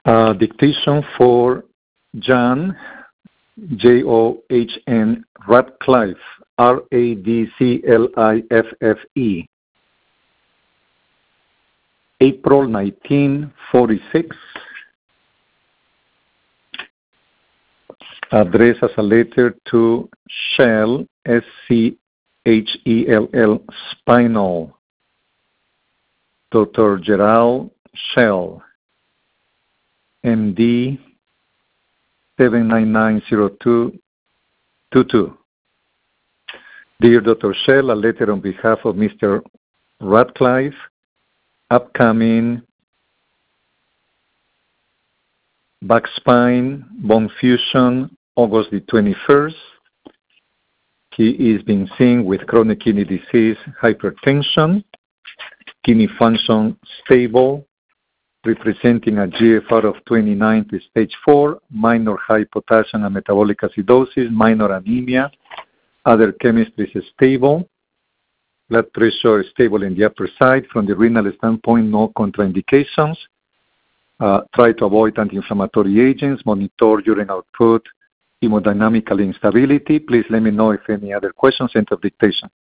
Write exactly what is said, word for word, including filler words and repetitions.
Uh, dictation for John, J O H N, Radcliffe, R A D C L I F F E. April nineteen forty-six. Addressed as a letter to Schell, S C H E L L, Spinal, Doctor Gerald Schell, M D, seven nine nine zero two two two. Dear Doctor Schell, a letter on behalf of Mister Radcliffe, upcoming back spine bone fusion, August the twenty-first. He is being seen with chronic kidney disease, hypertension, kidney function stable, representing a G F R of twenty-nine to stage four, minor high potassium and metabolic acidosis, minor anemia, other chemistry is stable, blood pressure is stable in the upper side. From the renal standpoint, no contraindications. Uh, try to avoid anti-inflammatory agents, monitor urine output, hemodynamical instability. Please let me know if any other questions. End of dictation.